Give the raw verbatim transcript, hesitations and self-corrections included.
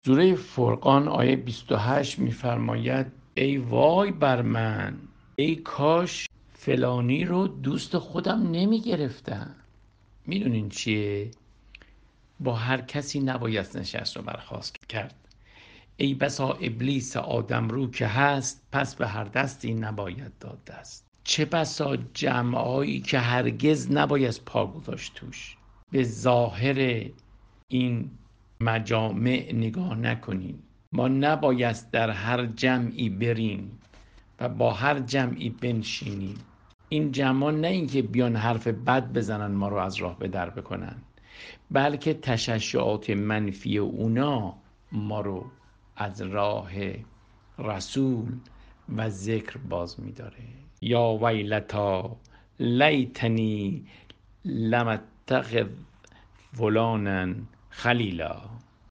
سوره فرقان آیه بیست و هشت میفرماید ای وای بر من، ای کاش فلانی رو دوست خودم نمیگرفتم. میدونین چیه؟ با هر کسی نباید نشست و برخاست کرد. ای بسا ابلیس آدم رو که هست، پس به هر دستی نباید داد دست. چه بسا جمعایی که هرگز نباید پا گذاشت توش. به ظاهر این مجامع نگاه نکنین. ما نباید در هر جمعی بریم و با هر جمعی بنشینیم. این جمع نه اینکه بیان حرف بد بزنن ما رو از راه به در بکنن، بلکه تششعات منفی اونا ما رو از راه رسول و ذکر باز می‌داره. یا ویلتا لیتنی لم اتخذ فلانا خلیلا.